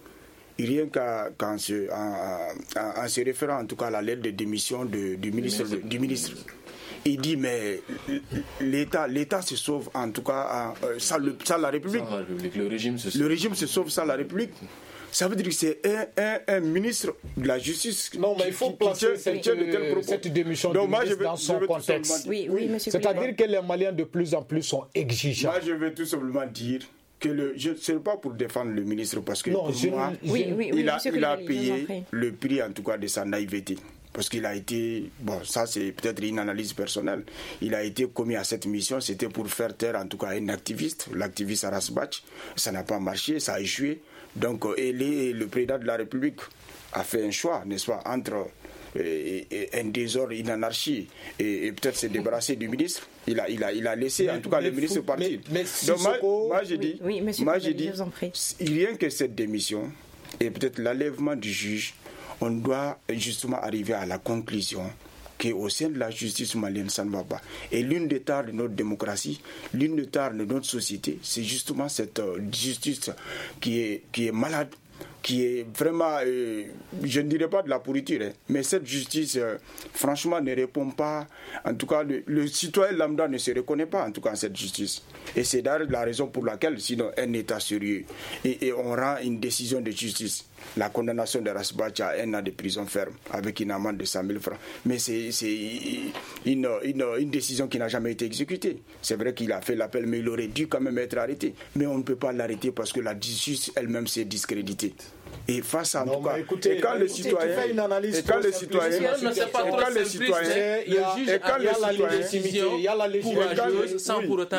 Rien qu'en se, en, en, en se référant en tout cas à la lettre de démission de, du, ministre, de, du ministre. Il dit, mais l'État, l'État se sauve en tout cas euh, sans, le, sans la République. Sans la République. Le régime se sauve. Le régime se sauve sans la République. Ça veut dire que c'est un, un, un ministre de la Justice. Non, mais il faut qui, placer qui cette, euh, cette démission Donc, du moi, ministre je vais, dans son contexte. Oui, oui, monsieur C'est-à-dire que les Maliens de plus en plus sont exigeants. Moi, je vais tout simplement dire que le, je ne sais pas pour défendre le ministre parce que non, pour je, moi, je, oui, oui, il, a, oui, il a payé le prix en tout cas de sa naïveté. Parce qu'il a été, bon ça c'est peut-être une analyse personnelle, il a été commis à cette mission, c'était pour faire taire en tout cas un activiste, l'activiste Aras Bach, ça n'a pas marché, ça a échoué. Donc et les, le président de la République a fait un choix, n'est-ce pas, entre et, et, un désordre, une anarchie et, et peut-être se débarrasser du ministre. Il a, il a, il a laissé mais, en tout cas le ministre fou, partir. Mais, mais Donc moi, Sissoko, moi j'ai dit, oui, oui, moi j'ai dit, rien que cette démission et peut-être l'enlèvement du juge, on doit justement arriver à la conclusion qu'au sein de la justice malienne, ça ne va pas. Et l'une des tares de notre démocratie, l'une des tares de notre société, c'est justement cette justice qui est, qui est malade, qui est vraiment, euh, je ne dirais pas de la pourriture, hein, mais cette justice, euh, franchement, ne répond pas, en tout cas, le, le citoyen lambda ne se reconnaît pas, en tout cas, à cette justice. Et c'est d'ailleurs la raison pour laquelle, sinon, un État sérieux, et, et on rend une décision de justice, la condamnation de Rasbach à un an de prison ferme, avec une amende de cent mille francs. Mais c'est, c'est une, une, une décision qui n'a jamais été exécutée. C'est vrai qu'il a fait l'appel, mais il aurait dû quand même être arrêté. Mais on ne peut pas l'arrêter parce que la justice elle-même s'est discréditée. Et face à non, tout cas, écoutez, et quand le citoyen, et quand le citoyen, et quand le citoyen, il y a la légitimité, il y a la légitimité, sans pour autant,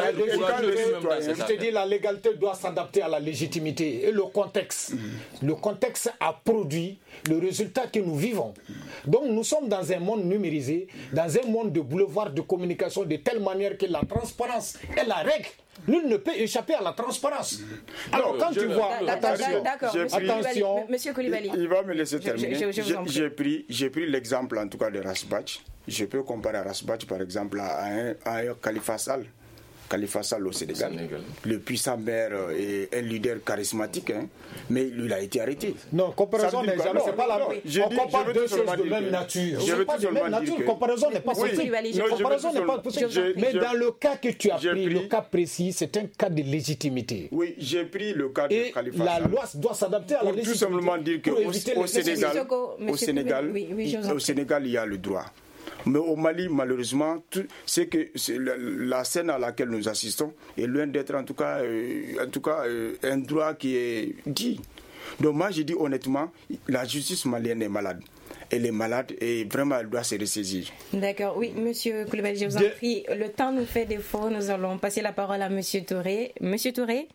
je te dis, la légalité doit s'adapter à la légitimité et le contexte. Le contexte a produit le résultat que nous vivons. Donc nous sommes dans un monde numérisé, dans un monde de boulevard de communication de telle manière que la transparence est la règle. Nul ne peut échapper à la transparence. Alors, non, quand tu vois... Attention, d'accord, attention, Monsieur Koulibaly. Il va me laisser terminer. Je, je, je j'ai, j'ai, pris, j'ai pris l'exemple, en tout cas, de Rasbach. Je peux comparer Rasbach, par exemple, à un, à un Khalifa Sall. Khalifa Sall au Sénégal. Sénégal. Le puissant maire est un leader charismatique, hein, mais il a été arrêté. Non, comparaison n'est jamais, c'est pas la même. On compare deux choses de même nature. Je veux pas de même nature. Comparaison n'est pas possible. Comparaison n'est pas possible. Mais dans le cas que tu as pris, le cas précis, c'est un cas de légitimité. Oui, j'ai pris le cas de Khalifa Sall. Et la loi doit s'adapter à la légitimité. Pour tout simplement dire qu'au Sénégal, au Sénégal, au Sénégal, il y a le droit. Mais au Mali, malheureusement, tout, c'est que c'est la, la scène à laquelle nous assistons est loin d'être en tout cas, euh, en tout cas euh, un droit qui est dit. Donc moi, je dis honnêtement, la justice malienne est malade. elle est malade et vraiment elle doit se ressaisir. D'accord, oui, monsieur Coulibaly, je vous en de... prie, le temps nous fait défaut, nous allons passer la parole à monsieur Touré. Monsieur Touré?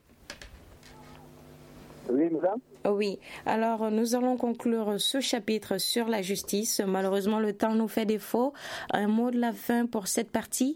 Oui, madame. Oui, alors nous allons conclure ce chapitre sur la justice. Malheureusement, le temps nous fait défaut. Un mot de la fin pour cette partie?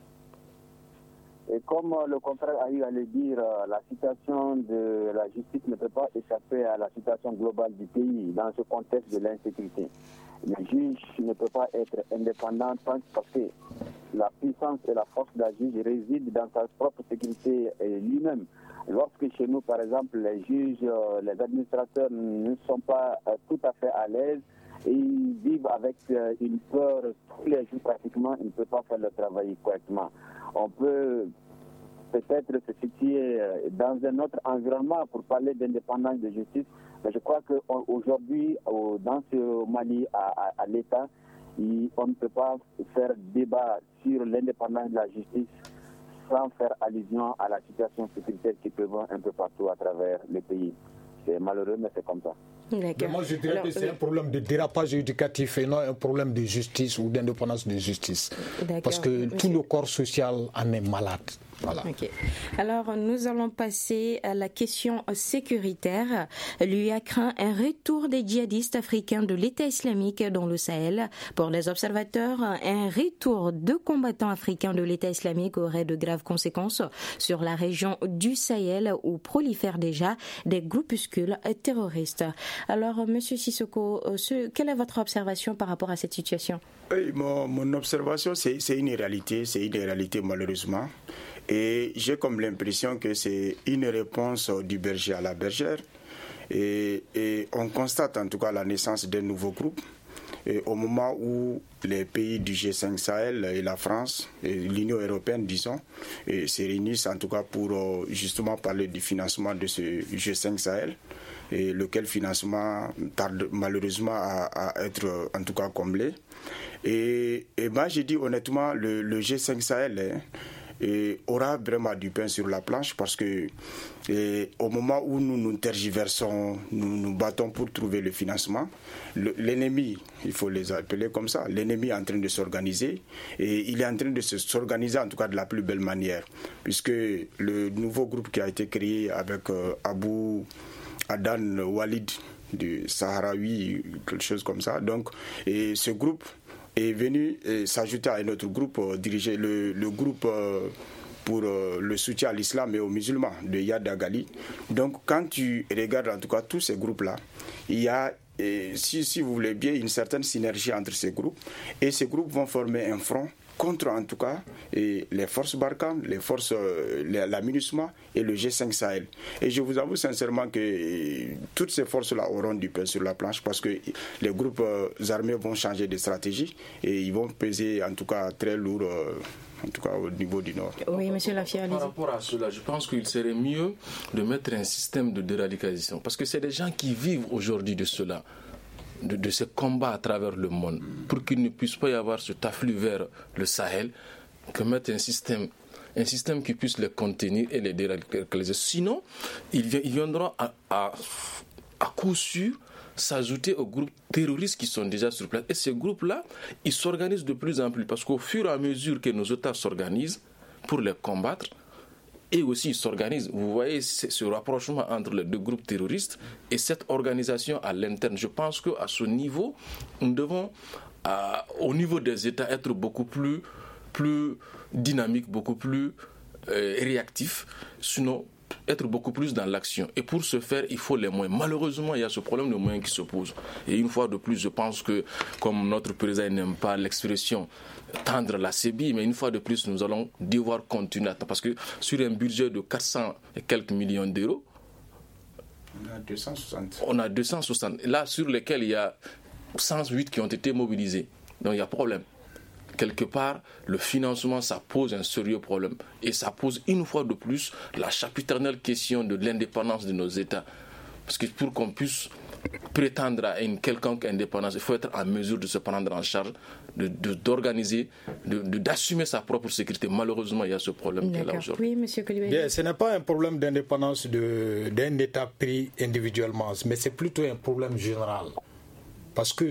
Et comme le confrère a eu à le dire, la situation de la justice ne peut pas échapper à la situation globale du pays dans ce contexte de l'insécurité. Le juge ne peut pas être indépendant parce que la puissance et la force d'un juge résident dans sa propre sécurité lui-même. Lorsque chez nous, par exemple, les juges, les administrateurs ne sont pas tout à fait à l'aise et ils vivent avec une peur tous les jours pratiquement, ils ne peuvent pas faire le travail correctement. On peut peut-être se situer dans un autre environnement pour parler d'indépendance de justice, mais je crois qu'aujourd'hui, dans ce Mali, à, à, à l'État, on ne peut pas faire débat sur l'indépendance de la justice sans faire allusion à la situation sécuritaire qui prévaut un peu partout à travers le pays. C'est malheureux, mais c'est comme ça. Mais moi, je dirais Alors, que c'est oui. un problème de dérapage éducatif et non un problème de justice ou d'indépendance de justice. Parce que Monsieur... tout le corps social en est malade. Voilà. Okay. Alors, nous allons passer à la question sécuritaire. L'U E A craint un retour des djihadistes africains de l'État islamique dans le Sahel. Pour les observateurs, un retour de combattants africains de l'État islamique aurait de graves conséquences sur la région du Sahel où prolifèrent déjà des groupuscules terroristes. Alors, Monsieur Sissoko, ce, quelle est votre observation par rapport à cette situation? Oui, mon, mon observation, c'est, c'est une réalité, c'est une réalité malheureusement. Et j'ai comme l'impression que c'est une réponse du berger à la bergère. Et, et on constate en tout cas la naissance d'un nouveau groupe. Et au moment où les pays du G cinq Sahel et la France et l'Union européenne, disons, et se réunissent en tout cas pour justement parler du financement de ce G cinq Sahel, et lequel financement tarde malheureusement à, à être en tout cas comblé. Et, et moi j'ai dit honnêtement, le, le G cinq Sahel hein, et aura vraiment du pain sur la planche parce que et, au moment où nous nous tergiversons, nous nous battons pour trouver le financement, le, l'ennemi, il faut les appeler comme ça, l'ennemi est en train de s'organiser et il est en train de se, s'organiser en tout cas de la plus belle manière puisque le nouveau groupe qui a été créé avec euh, Abou Adan Walid du Sahraoui, quelque chose comme ça, donc et ce groupe est venu euh, s'ajouter à un autre groupe euh, dirigé, le, le groupe euh, pour euh, le soutien à l'islam et aux musulmans de Yad Agali. Donc quand tu regardes en tout cas tous ces groupes-là, il y a, et, si, si vous voulez bien, une certaine synergie entre ces groupes et ces groupes vont former un front contre en tout cas et les forces Barkhane, les forces, euh, la MINUSMA et le G cinq Sahel. Et je vous avoue sincèrement que euh, toutes ces forces-là auront du pain sur la planche parce que les groupes euh, armés vont changer de stratégie et ils vont peser en tout cas très lourd, euh, en tout cas au niveau du Nord. Oui, monsieur Lafia, par rapport à cela, je pense qu'il serait mieux de mettre un système de déradicalisation parce que c'est des gens qui vivent aujourd'hui de cela. De, de ces combats à travers le monde, pour qu'il ne puisse pas y avoir cet afflux vers le Sahel, que mettre un système, un système qui puisse les contenir et les déradicaliser. Sinon, ils, ils viendront à, à, à coup sûr s'ajouter aux groupes terroristes qui sont déjà sur place. Et ces groupes-là, ils s'organisent de plus en plus, parce qu'au fur et à mesure que nos États s'organisent pour les combattre, et aussi ils s'organisent. Vous voyez ce rapprochement entre les deux groupes terroristes et cette organisation à l'interne. Je pense qu'à ce niveau, nous devons, à, au niveau des États, être beaucoup plus, plus dynamiques, beaucoup plus euh, réactifs, sinon être beaucoup plus dans l'action. Et pour ce faire, il faut les moyens. Malheureusement, il y a ce problème de moyens qui se pose. Et une fois de plus, je pense que, comme notre président n'aime pas l'expression tendre la sébille, mais une fois de plus, nous allons devoir continuer. Parce que sur un budget de quatre cents et quelques millions d'euros, on a deux cent soixante. On a deux cent soixante. Là, sur lesquels il y a cent huit qui ont été mobilisés. Donc, il y a problème. Quelque part, le financement, ça pose un sérieux problème. Et ça pose une fois de plus la chapiternelle question de l'indépendance de nos États. Parce que pour qu'on puisse prétendre à une quelconque indépendance, il faut être en mesure de se prendre en charge, de, de, d'organiser, de, de, d'assumer sa propre sécurité. Malheureusement, il y a ce problème qui est là aujourd'hui. Oui, monsieur Coulibaly. Bien, ce n'est pas un problème d'indépendance de, d'un État pris individuellement, mais c'est plutôt un problème général. Parce que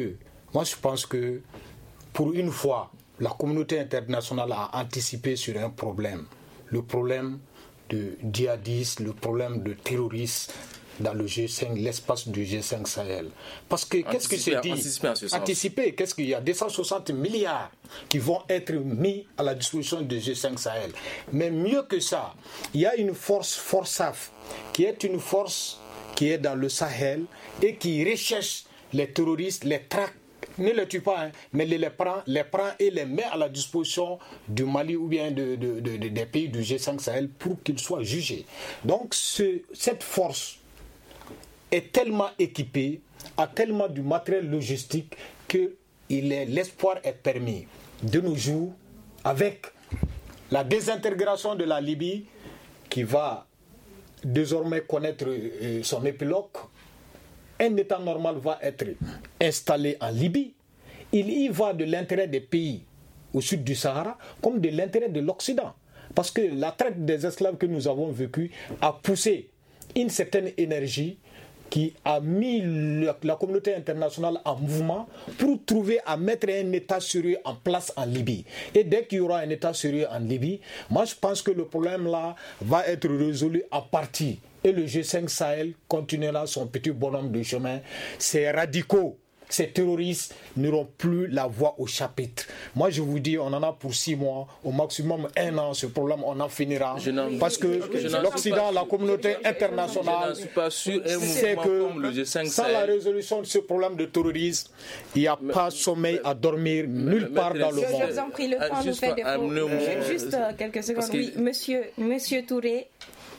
Moi, je pense que pour une fois, la communauté internationale a anticipé sur un problème. Le problème de djihadistes, le problème de terroristes dans le G cinq, l'espace du G cinq Sahel. Parce que qu'est-ce que c'est dit Anticiper, anticiper, qu'est-ce qu'il y a deux cent soixante milliards qui vont être mis à la disposition du G cinq Sahel. Mais mieux que ça, il y a une force, Forsaf, qui est une force qui est dans le Sahel et qui recherche les terroristes, les traque, ne les tue pas, hein, mais les, les, prend, les prend et les met à la disposition du Mali ou bien de, de, de, de, des pays du G cinq Sahel pour qu'ils soient jugés. Donc ce, cette force est tellement équipée, a tellement du matériel logistique que il est, l'espoir est permis. De nos jours, avec la désintégration de la Libye qui va désormais connaître euh, son épilogue, un État normal va être installé en Libye. Il y va de l'intérêt des pays au sud du Sahara comme de l'intérêt de l'Occident. Parce que la traite des esclaves que nous avons vécue a poussé une certaine énergie qui a mis la, la communauté internationale en mouvement pour trouver à mettre un État sérieux en place en Libye. Et dès qu'il y aura un État sérieux en Libye, moi je pense que le problème là va être résolu à partie. Et le G cinq Sahel continuera son petit bonhomme de chemin. Ces radicaux, ces terroristes n'auront plus la voix au chapitre. Moi, je vous dis, on en a pour six mois, au maximum un an, ce problème, on en finira. Parce que l'Occident, la communauté internationale, sait que sans la résolution de ce problème de terrorisme, il n'y a pas sommeil à dormir nulle part dans le monde. Je vous en prie, le temps nous fait défaut. Juste quelques secondes. Oui, monsieur, monsieur Touré.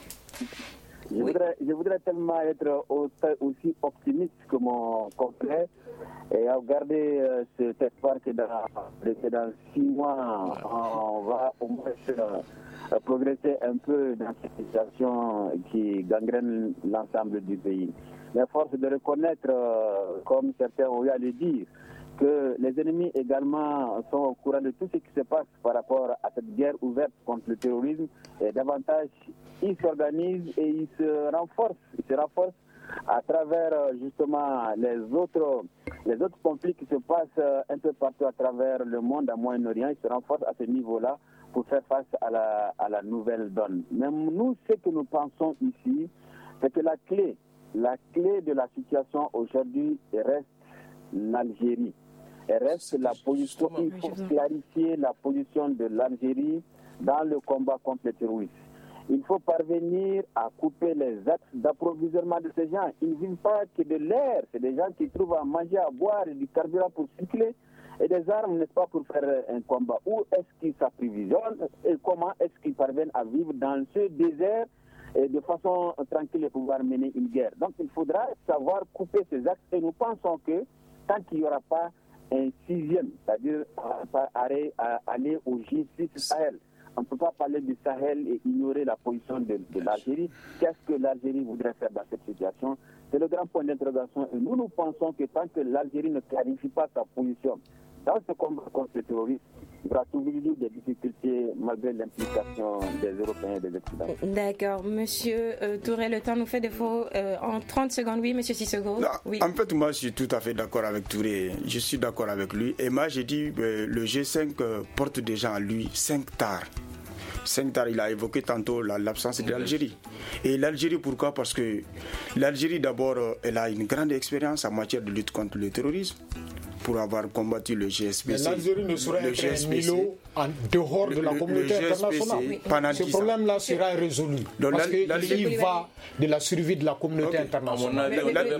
Je voudrais, je voudrais tellement être aussi optimiste que mon confrère et regarder euh, cet espoir que dans, que dans six mois, on va au moins euh, progresser un peu dans cette situation qui gangrène l'ensemble du pays. Mais force de reconnaître, euh, comme certains ont eu à le dire, que les ennemis également sont au courant de tout ce qui se passe par rapport à cette guerre ouverte contre le terrorisme. Et davantage, ils s'organisent et ils se renforcent. Ils se renforcent à travers justement les autres, les autres conflits qui se passent un peu partout à travers le monde, à Moyen-Orient. Ils se renforcent à ce niveau-là pour faire face à la, à la nouvelle donne. Mais nous, ce que nous pensons ici, c'est que la clé, la clé de la situation aujourd'hui reste l'Algérie. Et reste la position, il faut clarifier la position de l'Algérie dans le combat contre le terrorisme. Il faut parvenir à couper les axes d'approvisionnement de ces gens. Ils ne vivent pas que de l'air, c'est des gens qui trouvent à manger, à boire et du carburant pour circuler et des armes, n'est-ce pas, pour faire un combat. Où est-ce qu'ils s'approvisionnent et comment est-ce qu'ils parviennent à vivre dans ce désert et de façon tranquille et pouvoir mener une guerre. Donc il faudra savoir couper ces axes et nous pensons que tant qu'il n'y aura pas un sixième, c'est-à-dire aller, aller au G six Sahel. On ne peut pas parler du Sahel et ignorer la position de, de l'Algérie. Qu'est-ce que l'Algérie voudrait faire dans cette situation? C'est le grand point d'interrogation. Et nous, nous pensons que tant que l'Algérie ne clarifie pas sa position dans ce combat contre le terrorisme, il y aura toujours des difficultés malgré l'implication des Européens et des Occidentaux. D'accord. Monsieur euh, Touré, le temps nous fait défaut. Euh, en trente secondes, oui, monsieur Sissoko. Oui. En fait, moi, je suis tout à fait d'accord avec Touré. Je suis d'accord avec lui. Et moi, j'ai dit euh, le G cinq euh, porte déjà en lui cinq tares. Cinq tares, il a évoqué tantôt la, l'absence de l'Algérie. Et l'Algérie, pourquoi? Parce que l'Algérie, d'abord, elle a une grande expérience en matière de lutte contre le terrorisme, pour avoir combattu le G S P C. Mais l'Algérie ne saurait être un îlot en dehors de la communauté internationale. Oui. Ce problème-là sera résolu. Donc, parce qu'il y va de la survie de la communauté okay. internationale.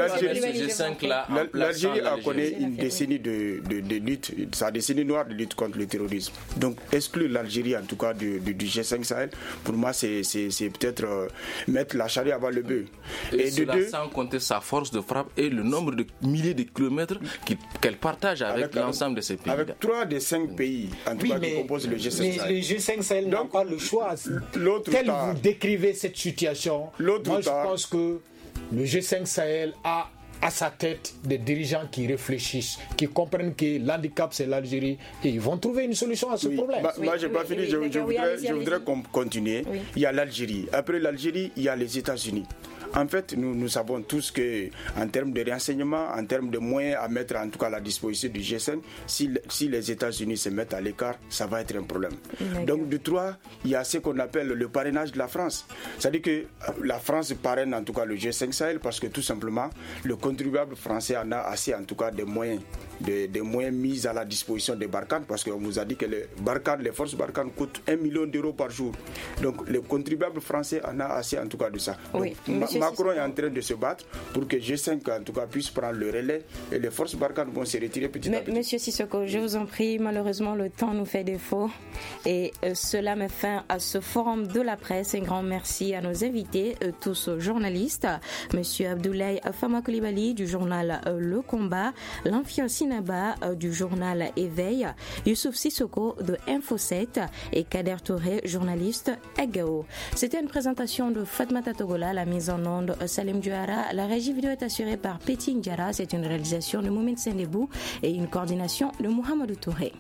L'Algérie a connu une décennie de, de, de lutte, sa décennie noire de lutte contre le terrorisme. Donc exclure l'Algérie en tout cas du, du G cinq Sahel, pour moi c'est, c'est, c'est peut-être euh, mettre la charrue avant le bœuf. Et, et cela de deux, sans compter sa force de frappe et le nombre de milliers de kilomètres qu'elle partage avec, avec l'ensemble de ces pays. Avec trois des cinq pays en tout oui, cas mais, qui composent le G cinq mais Sahel. Le G cinq Sahel n'a pas le choix. Tel tard, vous décrivez cette situation, moi tard, je pense que le G cinq Sahel a à sa tête des dirigeants qui réfléchissent, qui comprennent que l'handicap c'est l'Algérie et ils vont trouver une solution à ce oui. problème. Bah, oui, moi je n'ai oui, pas fini, oui, je, oui, je, oui, voudrais, allez-y, je voudrais allez-y. continuer. Oui. Il y a l'Algérie. Après l'Algérie, il y a les États-Unis. En fait, nous, nous savons tous qu'en termes de renseignement, en termes de moyens à mettre en tout cas à la disposition du G cinq, si, si les États-Unis se mettent à l'écart, ça va être un problème. D'accord. Donc, de trois, il y a ce qu'on appelle le parrainage de la France. C'est-à-dire que la France parraine en tout cas le G cinq Sahel parce que tout simplement, le contribuable français en a assez en tout cas des moyens, des, des moyens mis à la disposition des Barkhane parce qu'on vous a dit que les Barkhane, les forces Barkhane coûtent un million d'euros par jour. Donc, le contribuable français en a assez en tout cas de ça. Oui. Donc, Ma- Macron est en train de se battre pour que G cinq en tout cas puisse prendre le relais et les forces Barkhane vont se retirer petit à petit. Monsieur Sissoko, je vous en prie, malheureusement le temps nous fait défaut et euh, cela met fin à ce forum de la presse. Un grand merci à nos invités, euh, tous journalistes, Monsieur Abdoulaye Fama Coulibaly du journal euh, Le Combat, Lamfian Sinaba euh, du journal Éveil, Youssouf Sissoko de Info sept et Kader Touré, journaliste à Gao. C'était une présentation de Fatmata Togola, la mise en onde Salim Diouara. La régie vidéo est assurée par Petit Ndiara. C'est une réalisation de Moumed Sendebou et une coordination de Mohamedou Touré.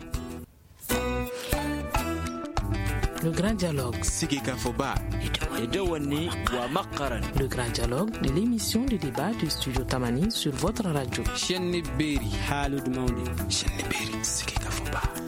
Le grand dialogue. Le grand dialogue de l'émission de débat du studio Tamani sur votre radio. Shenni Beri. Halud Maundi. Shenni Beri. Sigi Kafoba.